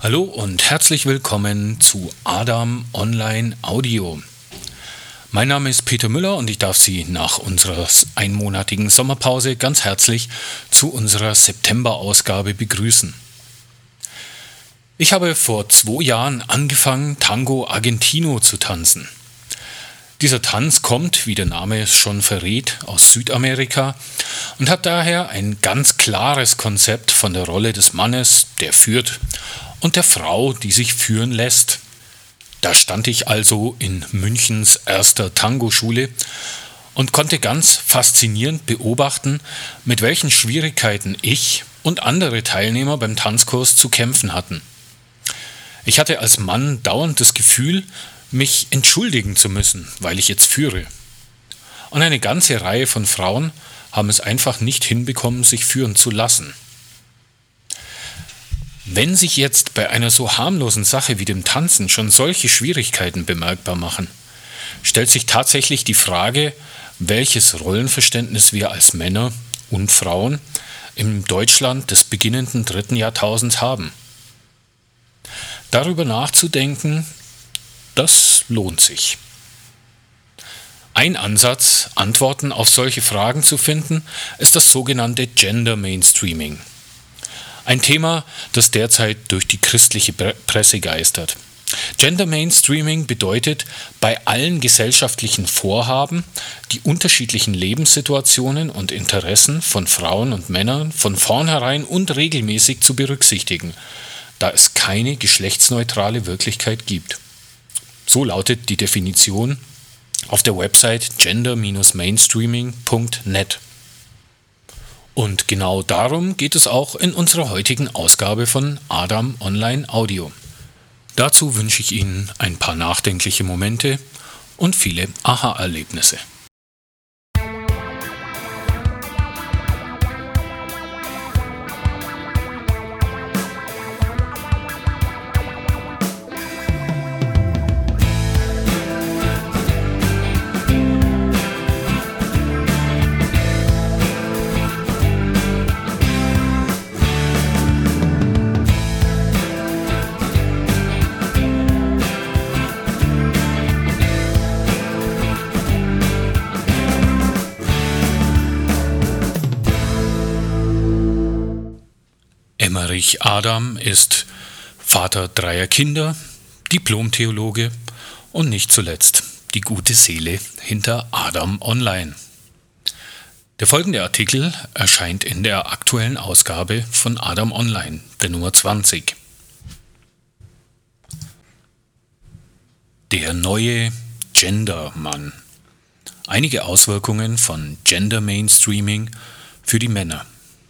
Hallo und herzlich willkommen zu Adam Online Audio. Mein Name ist Peter Müller und ich darf Sie nach unserer einmonatigen Sommerpause ganz herzlich zu unserer September-Ausgabe begrüßen. Ich habe vor 2 Jahren angefangen, Tango Argentino zu tanzen. Dieser Tanz kommt, wie der Name es schon verrät, aus Südamerika und hat daher ein ganz klares Konzept von der Rolle des Mannes, der führt, und der Frau, die sich führen lässt. Da stand ich also in Münchens erster Tango-Schule und konnte ganz faszinierend beobachten, mit welchen Schwierigkeiten ich und andere Teilnehmer beim Tanzkurs zu kämpfen hatten. Ich hatte als Mann dauernd das Gefühl, mich entschuldigen zu müssen, weil ich jetzt führe. Und eine ganze Reihe von Frauen haben es einfach nicht hinbekommen, sich führen zu lassen. Wenn sich jetzt bei einer so harmlosen Sache wie dem Tanzen schon solche Schwierigkeiten bemerkbar machen, stellt sich tatsächlich die Frage, welches Rollenverständnis wir als Männer und Frauen im Deutschland des beginnenden 3. Jahrtausends haben. Darüber nachzudenken, das lohnt sich. Ein Ansatz, Antworten auf solche Fragen zu finden, ist das sogenannte Gender Mainstreaming. Ein Thema, das derzeit durch die christliche Presse geistert. Gender Mainstreaming bedeutet, bei allen gesellschaftlichen Vorhaben die unterschiedlichen Lebenssituationen und Interessen von Frauen und Männern von vornherein und regelmäßig zu berücksichtigen, da es keine geschlechtsneutrale Wirklichkeit gibt. So lautet die Definition auf der Website gender-mainstreaming.net. Und genau darum geht es auch in unserer heutigen Ausgabe von Adam Online Audio. Dazu wünsche ich Ihnen ein paar nachdenkliche Momente und viele Aha-Erlebnisse. Emmerich Adam ist Vater 3 Kinder, Diplom-Theologe und nicht zuletzt die gute Seele hinter Adam Online. Der folgende Artikel erscheint in der aktuellen Ausgabe von Adam Online, der Nummer 20. Der neue Gendermann. Einige Auswirkungen von Gender Mainstreaming für die Männer.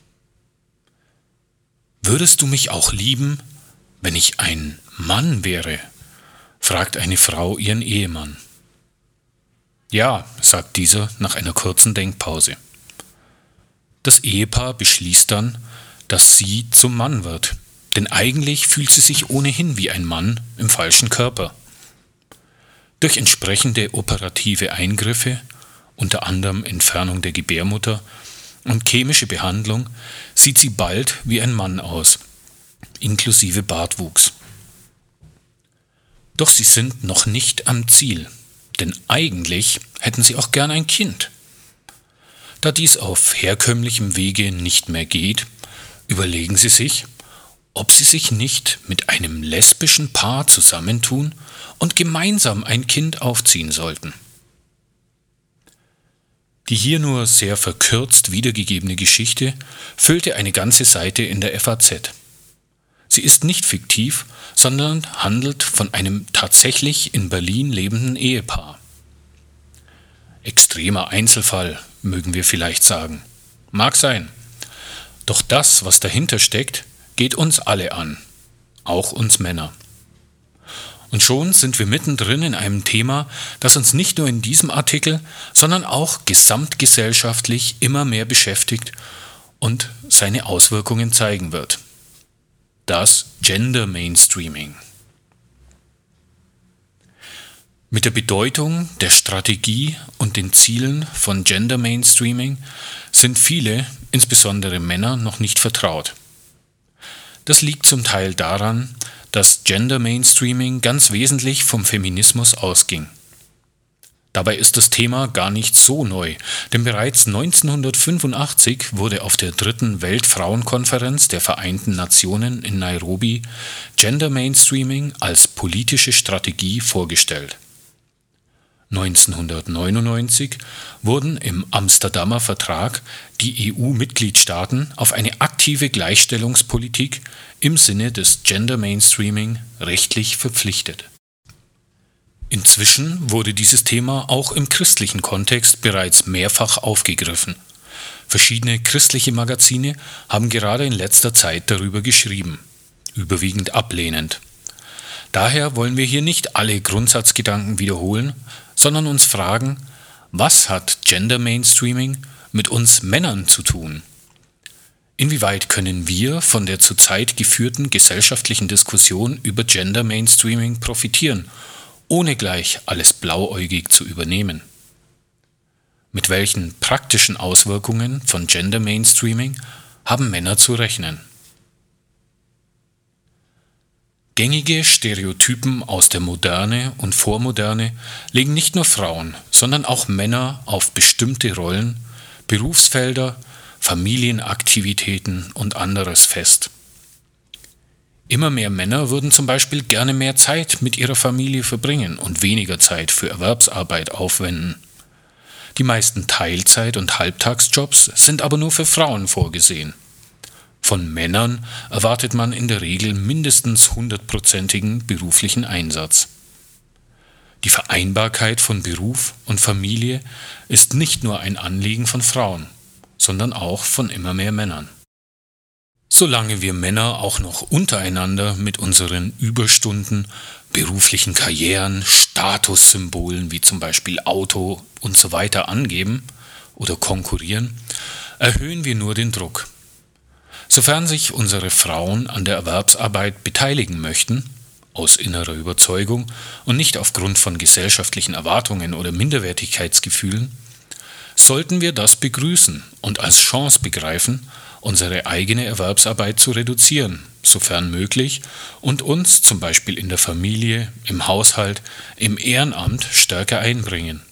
Würdest du mich auch lieben, wenn ich ein Mann wäre? Fragt eine Frau ihren Ehemann. Ja, sagt dieser nach einer kurzen Denkpause. Das Ehepaar beschließt dann, dass sie zum Mann wird, denn eigentlich fühlt sie sich ohnehin wie ein Mann im falschen Körper. Durch entsprechende operative Eingriffe, unter anderem Entfernung der Gebärmutter, und chemische Behandlung sieht sie bald wie ein Mann aus, inklusive Bartwuchs. Doch sie sind noch nicht am Ziel, denn eigentlich hätten sie auch gern ein Kind. Da dies auf herkömmlichem Wege nicht mehr geht, überlegen sie sich, ob sie sich nicht mit einem lesbischen Paar zusammentun und gemeinsam ein Kind aufziehen sollten. Die hier nur sehr verkürzt wiedergegebene Geschichte füllte eine ganze Seite in der FAZ. Sie ist nicht fiktiv, sondern handelt von einem tatsächlich in Berlin lebenden Ehepaar. Extremer Einzelfall, mögen wir vielleicht sagen. Mag sein. Doch das, was dahinter steckt, geht uns alle an. Auch uns Männer. Und schon sind wir mittendrin in einem Thema, das uns nicht nur in diesem Artikel, sondern auch gesamtgesellschaftlich immer mehr beschäftigt und seine Auswirkungen zeigen wird. Das Gender Mainstreaming. Mit der Bedeutung, der Strategie und den Zielen von Gender Mainstreaming sind viele, insbesondere Männer, noch nicht vertraut. Das liegt zum Teil daran, dass Gender Mainstreaming ganz wesentlich vom Feminismus ausging. Dabei ist das Thema gar nicht so neu, denn bereits 1985 wurde auf der 3. Weltfrauenkonferenz der Vereinten Nationen in Nairobi Gender Mainstreaming als politische Strategie vorgestellt. 1999 wurden im Amsterdamer Vertrag die EU-Mitgliedstaaten auf eine aktive Gleichstellungspolitik im Sinne des Gender Mainstreaming rechtlich verpflichtet. Inzwischen wurde dieses Thema auch im christlichen Kontext bereits mehrfach aufgegriffen. Verschiedene christliche Magazine haben gerade in letzter Zeit darüber geschrieben, überwiegend ablehnend. Daher wollen wir hier nicht alle Grundsatzgedanken wiederholen, sondern uns fragen, was hat Gender Mainstreaming mit uns Männern zu tun? Inwieweit können wir von der zurzeit geführten gesellschaftlichen Diskussion über Gender Mainstreaming profitieren, ohne gleich alles blauäugig zu übernehmen? Mit welchen praktischen Auswirkungen von Gender Mainstreaming haben Männer zu rechnen? Gängige Stereotypen aus der Moderne und Vormoderne legen nicht nur Frauen, sondern auch Männer auf bestimmte Rollen, Berufsfelder, Familienaktivitäten und anderes fest. Immer mehr Männer würden zum Beispiel gerne mehr Zeit mit ihrer Familie verbringen und weniger Zeit für Erwerbsarbeit aufwenden. Die meisten Teilzeit- und Halbtagsjobs sind aber nur für Frauen vorgesehen. Von Männern erwartet man in der Regel mindestens 100%igen beruflichen Einsatz. Die Vereinbarkeit von Beruf und Familie ist nicht nur ein Anliegen von Frauen, sondern auch von immer mehr Männern. Solange wir Männer auch noch untereinander mit unseren Überstunden, beruflichen Karrieren, Statussymbolen wie zum Beispiel Auto und so weiter angeben oder konkurrieren, erhöhen wir nur den Druck. Sofern sich unsere Frauen an der Erwerbsarbeit beteiligen möchten, aus innerer Überzeugung und nicht aufgrund von gesellschaftlichen Erwartungen oder Minderwertigkeitsgefühlen, sollten wir das begrüßen und als Chance begreifen, unsere eigene Erwerbsarbeit zu reduzieren, sofern möglich, und uns zum Beispiel in der Familie, im Haushalt, im Ehrenamt stärker einbringen.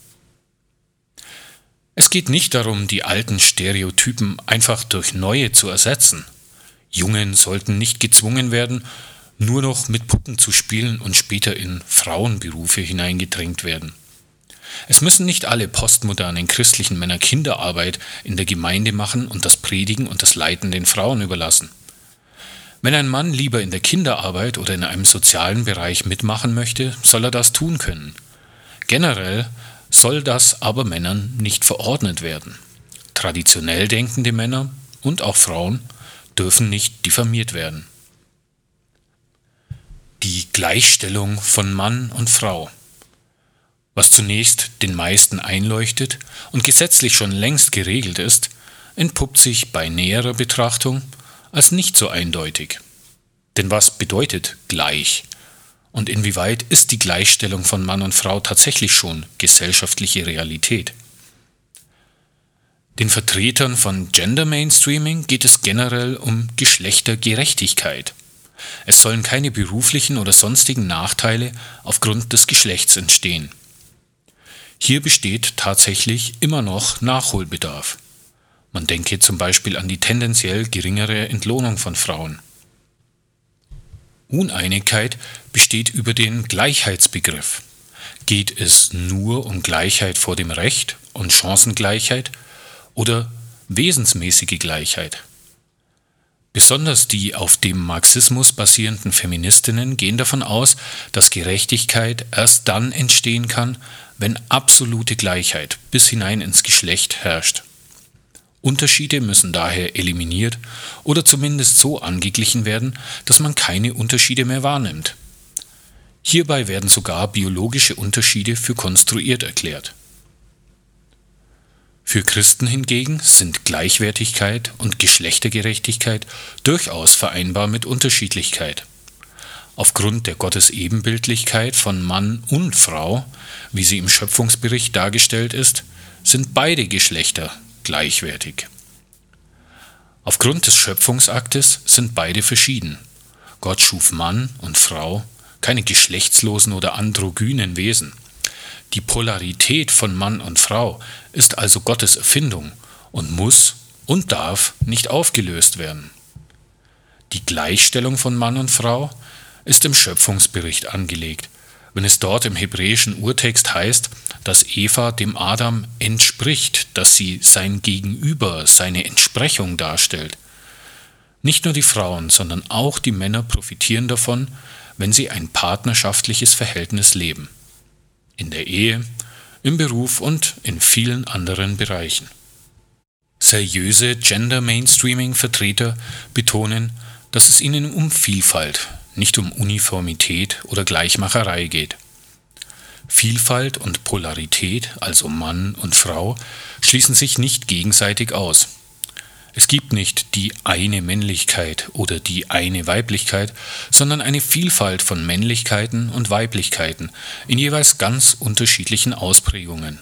Es geht nicht darum, die alten Stereotypen einfach durch neue zu ersetzen. Jungen sollten nicht gezwungen werden, nur noch mit Puppen zu spielen und später in Frauenberufe hineingedrängt werden. Es müssen nicht alle postmodernen christlichen Männer Kinderarbeit in der Gemeinde machen und das Predigen und das Leiten den Frauen überlassen. Wenn ein Mann lieber in der Kinderarbeit oder in einem sozialen Bereich mitmachen möchte, soll er das tun können. Generell soll das aber Männern nicht verordnet werden. Traditionell denkende Männer und auch Frauen dürfen nicht diffamiert werden. Die Gleichstellung von Mann und Frau. Was zunächst den meisten einleuchtet und gesetzlich schon längst geregelt ist, entpuppt sich bei näherer Betrachtung als nicht so eindeutig. Denn was bedeutet gleich? Und inwieweit ist die Gleichstellung von Mann und Frau tatsächlich schon gesellschaftliche Realität? Den Vertretern von Gender Mainstreaming geht es generell um Geschlechtergerechtigkeit. Es sollen keine beruflichen oder sonstigen Nachteile aufgrund des Geschlechts entstehen. Hier besteht tatsächlich immer noch Nachholbedarf. Man denke zum Beispiel an die tendenziell geringere Entlohnung von Frauen. Uneinigkeit besteht über den Gleichheitsbegriff. Geht es nur um Gleichheit vor dem Recht und Chancengleichheit oder wesensmäßige Gleichheit? Besonders die auf dem Marxismus basierenden Feministinnen gehen davon aus, dass Gerechtigkeit erst dann entstehen kann, wenn absolute Gleichheit bis hinein ins Geschlecht herrscht. Unterschiede müssen daher eliminiert oder zumindest so angeglichen werden, dass man keine Unterschiede mehr wahrnimmt. Hierbei werden sogar biologische Unterschiede für konstruiert erklärt. Für Christen hingegen sind Gleichwertigkeit und Geschlechtergerechtigkeit durchaus vereinbar mit Unterschiedlichkeit. Aufgrund der Gottesebenbildlichkeit von Mann und Frau, wie sie im Schöpfungsbericht dargestellt ist, sind beide Geschlechter gleichwertig. Aufgrund des Schöpfungsaktes sind beide verschieden. Gott schuf Mann und Frau, keine geschlechtslosen oder androgynen Wesen. Die Polarität von Mann und Frau ist also Gottes Erfindung und muss und darf nicht aufgelöst werden. Die Gleichstellung von Mann und Frau ist im Schöpfungsbericht angelegt, wenn es dort im hebräischen Urtext heißt, dass Eva dem Adam entspricht, dass sie sein Gegenüber, seine Entsprechung darstellt. Nicht nur die Frauen, sondern auch die Männer profitieren davon, wenn sie ein partnerschaftliches Verhältnis leben. In der Ehe, im Beruf und in vielen anderen Bereichen. Seriöse Gender-Mainstreaming-Vertreter betonen, dass es ihnen um Vielfalt, nicht um Uniformität oder Gleichmacherei geht. Vielfalt und Polarität, also Mann und Frau, schließen sich nicht gegenseitig aus. Es gibt nicht die eine Männlichkeit oder die eine Weiblichkeit, sondern eine Vielfalt von Männlichkeiten und Weiblichkeiten in jeweils ganz unterschiedlichen Ausprägungen.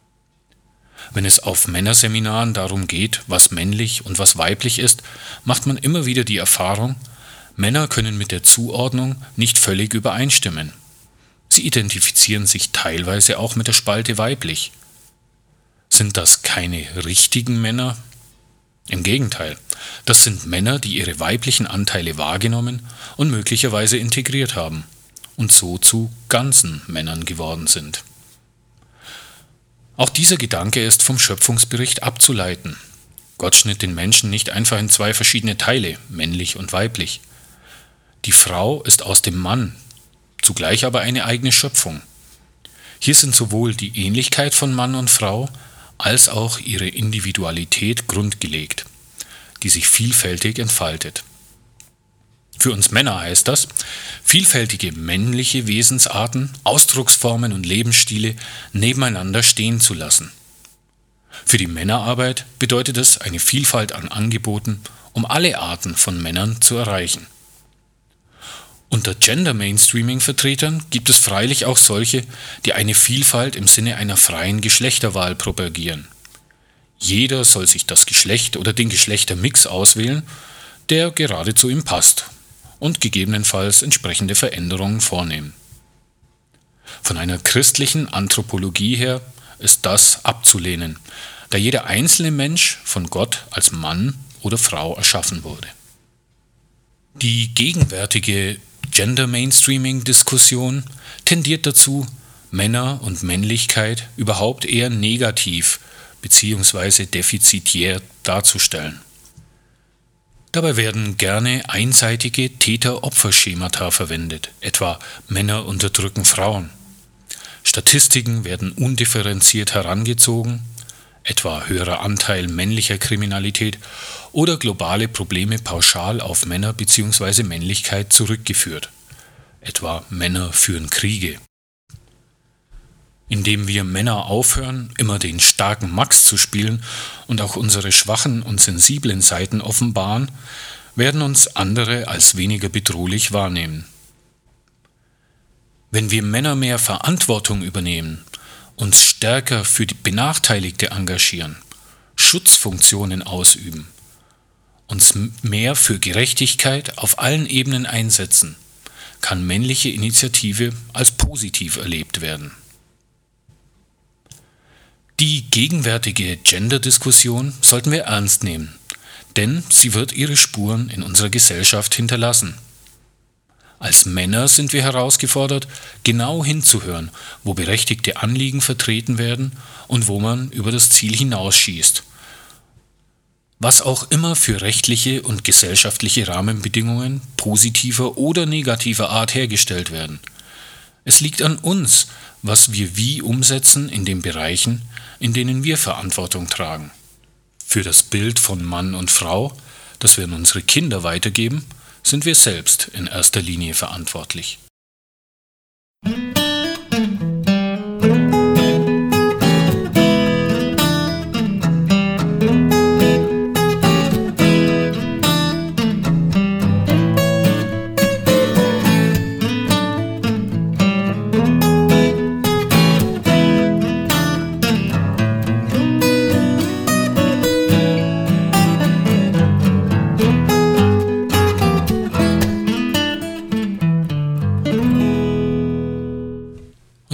Wenn es auf Männerseminaren darum geht, was männlich und was weiblich ist, macht man immer wieder die Erfahrung, Männer können mit der Zuordnung nicht völlig übereinstimmen. Sie identifizieren sich teilweise auch mit der Spalte weiblich. Sind das keine richtigen Männer? Im Gegenteil, das sind Männer, die ihre weiblichen Anteile wahrgenommen und möglicherweise integriert haben und so zu ganzen Männern geworden sind. Auch dieser Gedanke ist vom Schöpfungsbericht abzuleiten. Gott schnitt den Menschen nicht einfach in zwei verschiedene Teile, männlich und weiblich. Die Frau ist aus dem Mann, zugleich aber eine eigene Schöpfung. Hier sind sowohl die Ähnlichkeit von Mann und Frau als auch ihre Individualität grundgelegt, die sich vielfältig entfaltet. Für uns Männer heißt das, vielfältige männliche Wesensarten, Ausdrucksformen und Lebensstile nebeneinander stehen zu lassen. Für die Männerarbeit bedeutet es eine Vielfalt an Angeboten, um alle Arten von Männern zu erreichen. Unter Gender-Mainstreaming-Vertretern gibt es freilich auch solche, die eine Vielfalt im Sinne einer freien Geschlechterwahl propagieren. Jeder soll sich das Geschlecht oder den Geschlechtermix auswählen, der gerade zu ihm passt und gegebenenfalls entsprechende Veränderungen vornehmen. Von einer christlichen Anthropologie her ist das abzulehnen, da jeder einzelne Mensch von Gott als Mann oder Frau erschaffen wurde. Die gegenwärtige Gender-Mainstreaming-Diskussion tendiert dazu, Männer und Männlichkeit überhaupt eher negativ bzw. defizitär darzustellen. Dabei werden gerne einseitige Täter-Opfer-Schemata verwendet, etwa Männer unterdrücken Frauen. Statistiken werden undifferenziert herangezogen, etwa höherer Anteil männlicher Kriminalität oder globale Probleme pauschal auf Männer bzw. Männlichkeit zurückgeführt, etwa Männer führen Kriege. Indem wir Männer aufhören, immer den starken Max zu spielen und auch unsere schwachen und sensiblen Seiten offenbaren, werden uns andere als weniger bedrohlich wahrnehmen. Wenn wir Männer mehr Verantwortung übernehmen, uns stärker für die Benachteiligte engagieren, Schutzfunktionen ausüben, uns mehr für Gerechtigkeit auf allen Ebenen einsetzen, kann männliche Initiative als positiv erlebt werden. Die gegenwärtige Gender-Diskussion sollten wir ernst nehmen, denn sie wird ihre Spuren in unserer Gesellschaft hinterlassen. Als Männer sind wir herausgefordert, genau hinzuhören, wo berechtigte Anliegen vertreten werden und wo man über das Ziel hinausschießt. Was auch immer für rechtliche und gesellschaftliche Rahmenbedingungen positiver oder negativer Art hergestellt werden. Es liegt an uns, was wir wie umsetzen in den Bereichen, in denen wir Verantwortung tragen. Für das Bild von Mann und Frau, das wir an unsere Kinder weitergeben, sind wir selbst in erster Linie verantwortlich.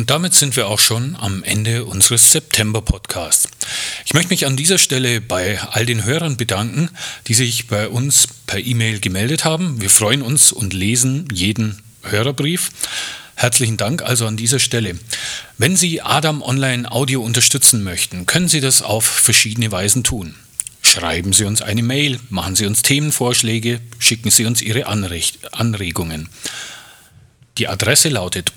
Und damit sind wir auch schon am Ende unseres September-Podcasts. Ich möchte mich an dieser Stelle bei all den Hörern bedanken, die sich bei uns per E-Mail gemeldet haben. Wir freuen uns und lesen jeden Hörerbrief. Herzlichen Dank also an dieser Stelle. Wenn Sie Adam Online Audio unterstützen möchten, können Sie das auf verschiedene Weisen tun. Schreiben Sie uns eine Mail, machen Sie uns Themenvorschläge, schicken Sie uns Ihre Anregungen. Die Adresse lautet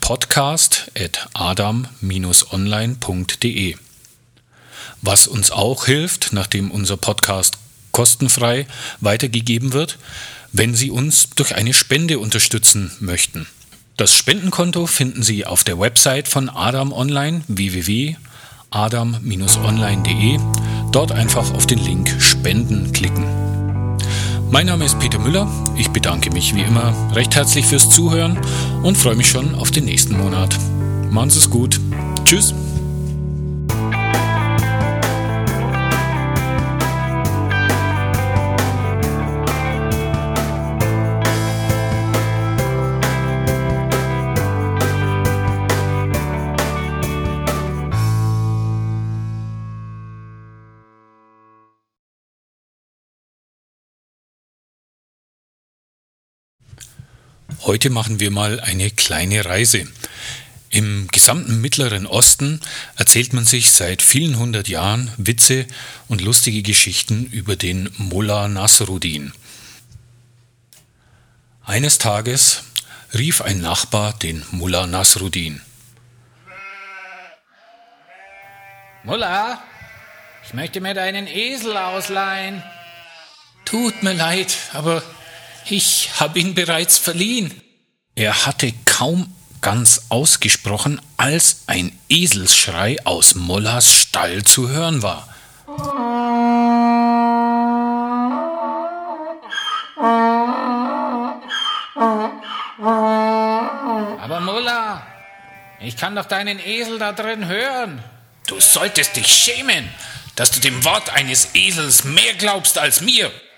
podcast@adam-online.de. Was uns auch hilft, nachdem unser Podcast kostenfrei weitergegeben wird, wenn Sie uns durch eine Spende unterstützen möchten. Das Spendenkonto finden Sie auf der Website von Adam Online, www.adam-online.de. Dort einfach auf den Link Spenden klicken. Mein Name ist Peter Müller. Ich bedanke mich wie immer recht herzlich fürs Zuhören und freue mich schon auf den nächsten Monat. Machen Sie es gut. Tschüss. Heute machen wir mal eine kleine Reise. Im gesamten Mittleren Osten erzählt man sich seit vielen hundert Jahren Witze und lustige Geschichten über den Mullah Nasruddin. Eines Tages rief ein Nachbar den Mullah Nasruddin. Mullah, ich möchte mir deinen Esel ausleihen. Tut mir leid, aber ich habe ihn bereits verliehen. Er hatte kaum ganz ausgesprochen, als ein Eselsschrei aus Mullahs Stall zu hören war. Aber Mullah, ich kann doch deinen Esel da drin hören. Du solltest dich schämen, dass du dem Wort eines Esels mehr glaubst als mir.